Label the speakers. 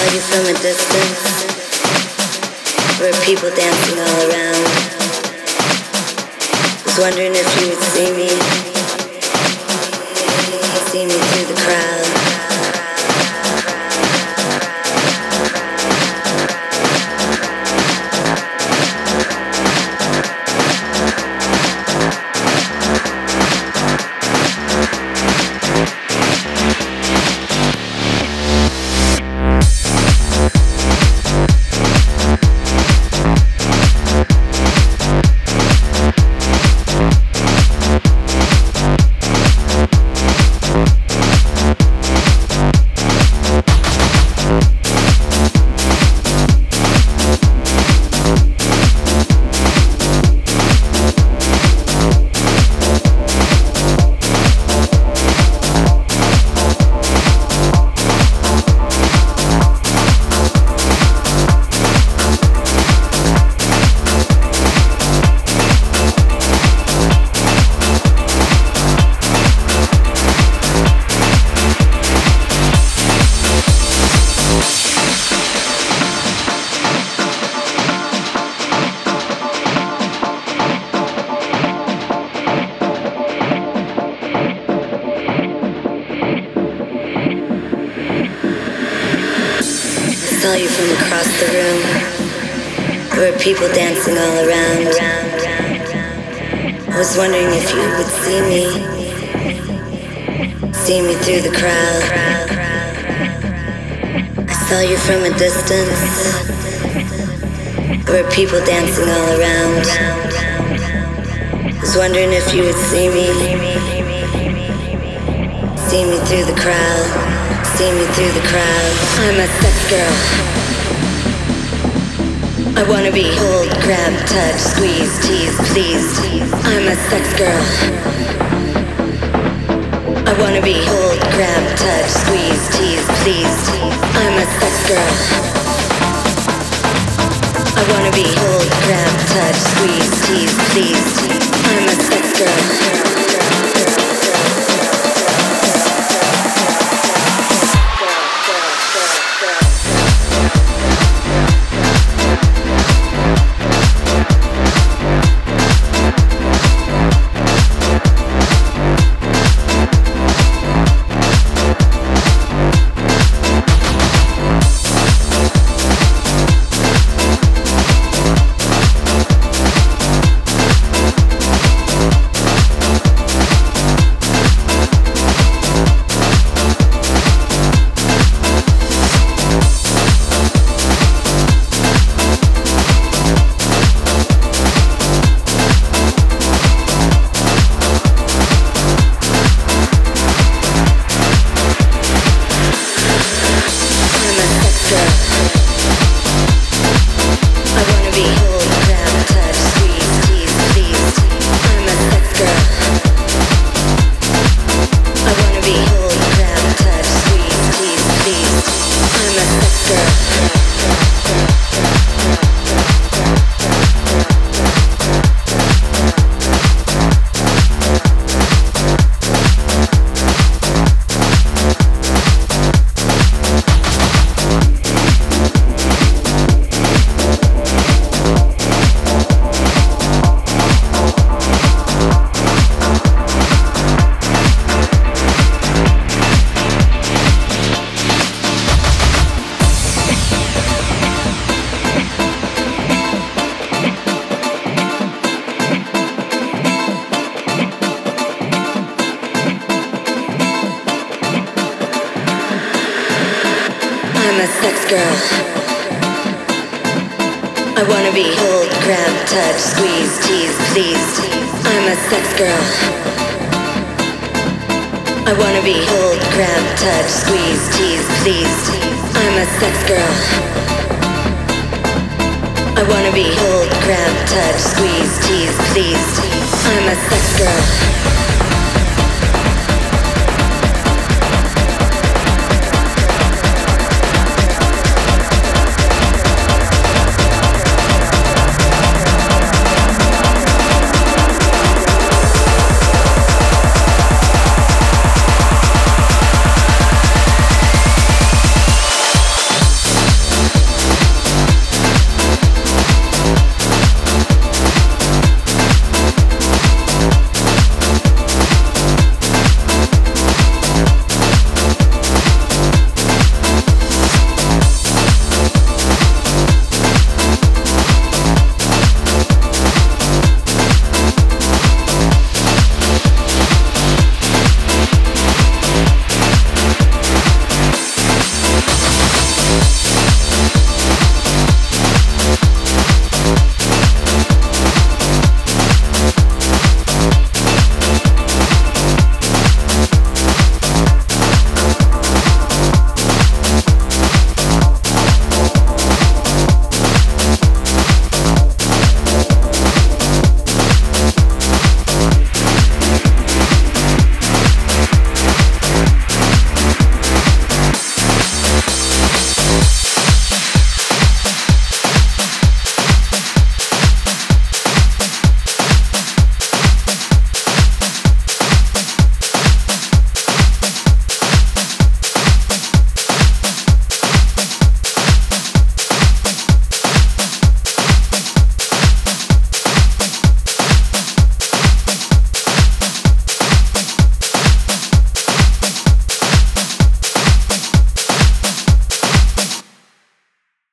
Speaker 1: saw you from a distance. There were people dancing all around. Was wondering if you would see me. See me through the crowd. Saw you from across the room. There were people dancing all around. I was wondering if you would see me through the crowd. I saw you from a distance. There were people dancing all around. I was wondering if you would see me through the crowd. See me through the crowd. I'm a sex girl. I wanna be hold, grab, touch, squeeze, tease, please. I'm a sex girl. I wanna be hold, grab, touch, squeeze, tease, please. I'm a sex girl. I wanna be hold, grab, touch, squeeze, tease, please. I'm a sex girl. Sex girl. I wanna be hold, grab, touch, squeeze, tease, please. I'm a sex girl. I wanna be hold, grab, touch, squeeze, tease, please. I'm a sex girl. I wanna be hold, grab, touch, squeeze, tease, please. I'm a sex girl.